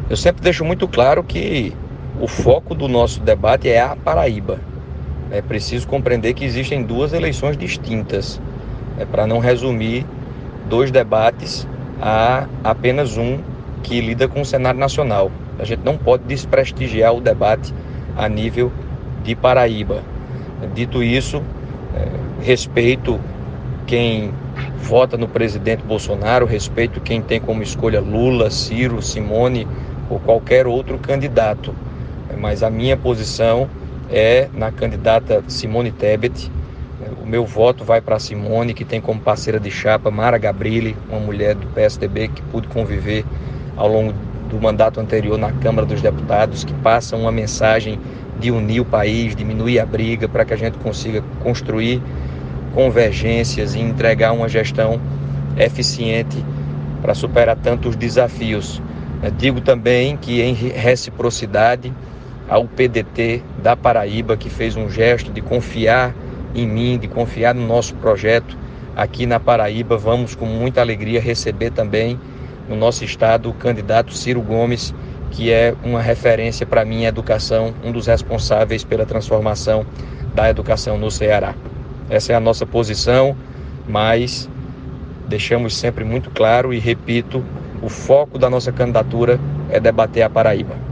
Eu sempre deixo muito claro que o foco do nosso debate é a Paraíba. É preciso compreender que existem duas eleições distintas, para não resumir dois debates a apenas um que lida com o cenário nacional. A gente não pode desprestigiar o debate a nível de Paraíba. Dito isso, respeito quem vota no presidente Bolsonaro, respeito quem tem como escolha Lula, Ciro, Simone ou qualquer outro candidato. Mas a minha posição é na candidata Simone Tebet. O meu voto vai para Simone, que tem como parceira de chapa Mara Gabrilli, uma mulher do PSDB que pude conviver ao longo do mandato anterior na Câmara dos Deputados, que passa uma mensagem de unir o país, diminuir a briga, para que a gente consiga construir convergências e entregar uma gestão eficiente para superar tantos desafios. Digo também que, em reciprocidade, ao PDT da Paraíba, que fez um gesto de confiar em mim, de confiar no nosso projeto aqui na Paraíba, vamos com muita alegria receber também no nosso estado o candidato Ciro Gomes, que é uma referência para mim em educação, um dos responsáveis pela transformação da educação no Ceará. Essa é a nossa posição, mas deixamos sempre muito claro e repito, o foco da nossa candidatura é debater a Paraíba.